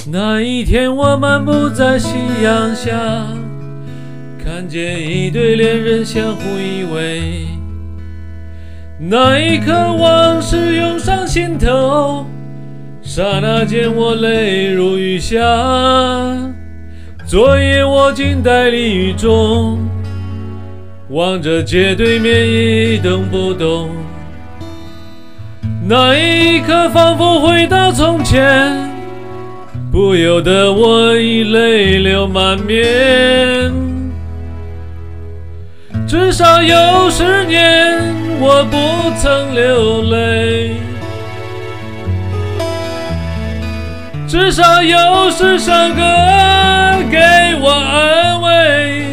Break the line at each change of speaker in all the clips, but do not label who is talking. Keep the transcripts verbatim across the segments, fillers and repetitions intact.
那一天我漫步在夕阳下，看见一对恋人相互依偎，那一刻往事涌上心头，刹那间我泪如雨下。昨夜我静待离雨中，望着街对面一动不动，那一刻仿佛回到从前，不由得我已泪流满面。至少有十年我不曾流泪，至少有十首歌给我安慰，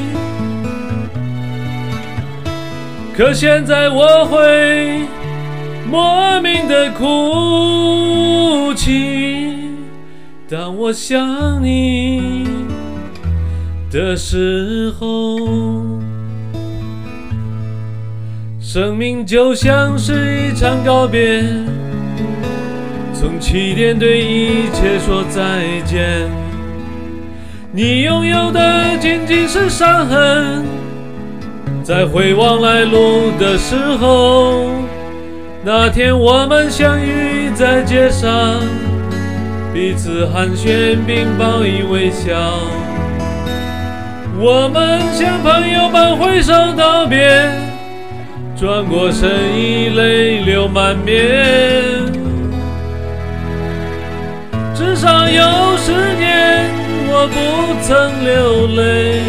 可现在我会莫名的哭泣，当我想你的时候。生命就像是一场告别，从起点对一切说再见。你拥有的仅仅是伤痕，在回望来路的时候，那天我们相遇在街上，彼此寒暄并报以微笑，我们像朋友般挥手道别，转过身已泪流满面。至少有十年我不曾流泪，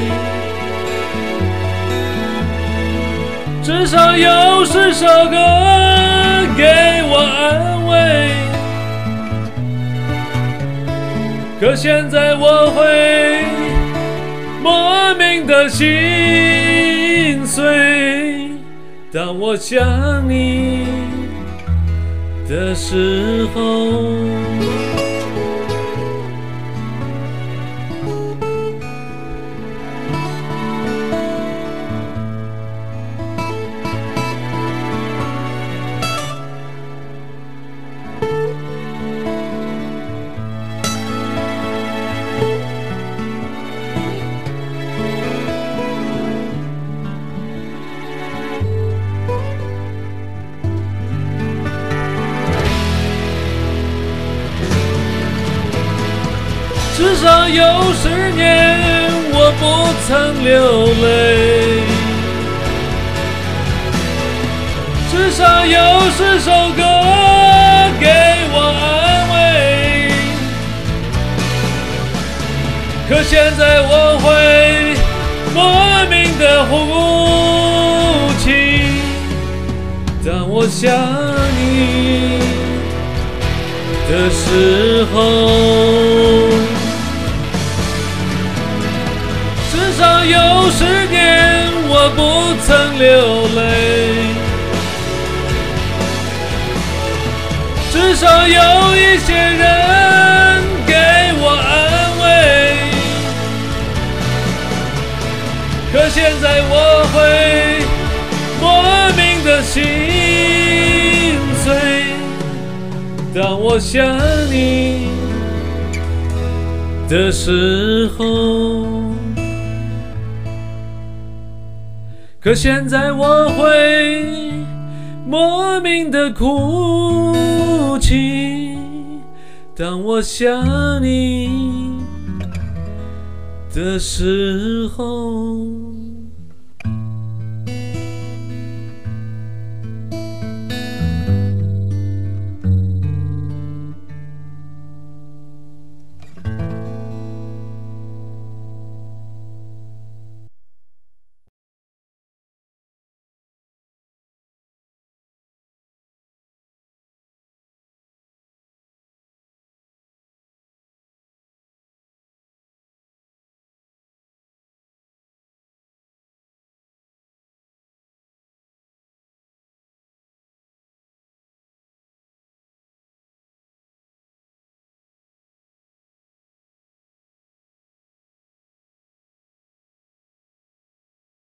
至少有十首歌给我安慰，可现在我会莫名的心碎，当我想你的时候。至少有十年我不曾流泪，至少有十首歌给我安慰，可现在我会莫名的哭泣，当我想你的时候。至少有十年我不曾流泪，至少有一些人给我安慰，可现在我会莫名的心碎，当我想你的时候。可现在我会莫名的哭泣，当我想你的时候。